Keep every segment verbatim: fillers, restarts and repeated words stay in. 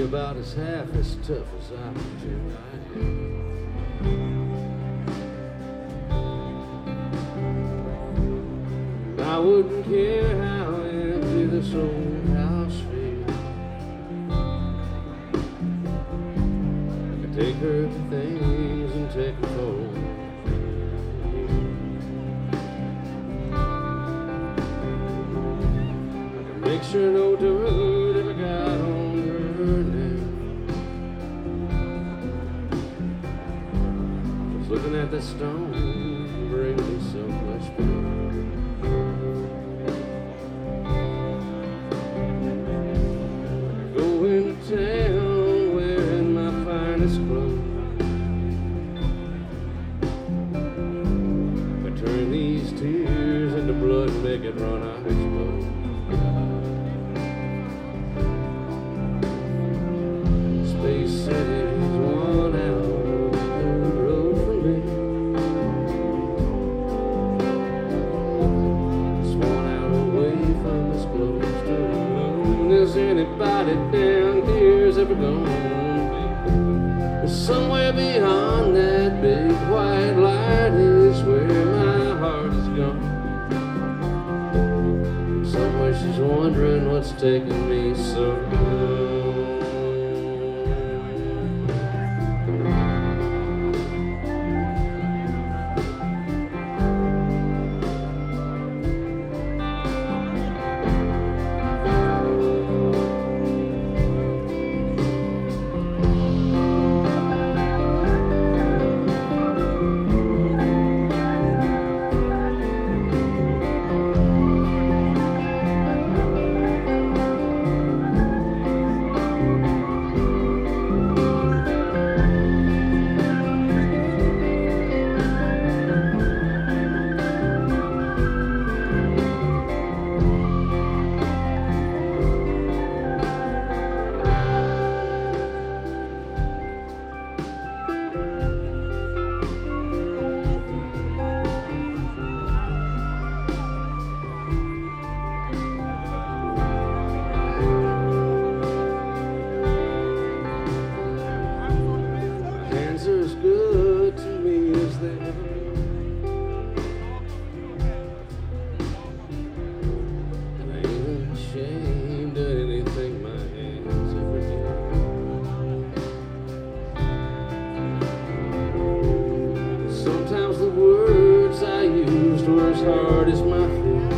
about as half as tough as I pretend I am. I wouldn't care how empty this old house feels. I could take her things and take her home. I could make sure no dirt ever got on her name. Just looking at the stone brings me so much pain. Town wearing my finest clothes, I turn these tears into blood and make it run, I explode. Space City's one hour the road from me. It's one hour away from this close to the moon. Is anybody down here's ever gonna be? Somewhere beyond that big white light is where my heart is gone. Somewhere she's wondering what's taking me so long. As good to me as they ever been, and I ain't ashamed of anything my hands ever did. Sometimes the words I used were as hard as my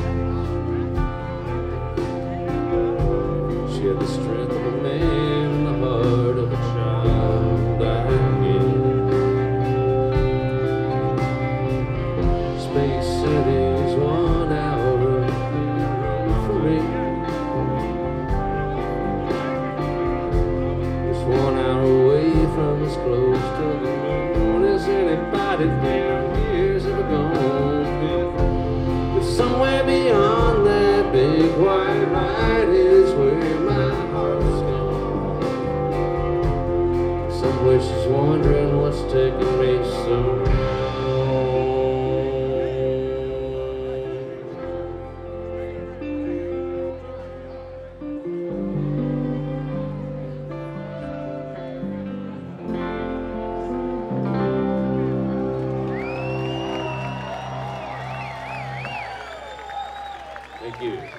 fist. She had the strength of a man and the heart of a child. I Space City's one hour for me. It's one hour away from as close to the moon as anybody down here's ever gonna be. But somewhere beyond that big white light is where my heart's gone. Somewhere she's wondering what's taking me so long. Thank you.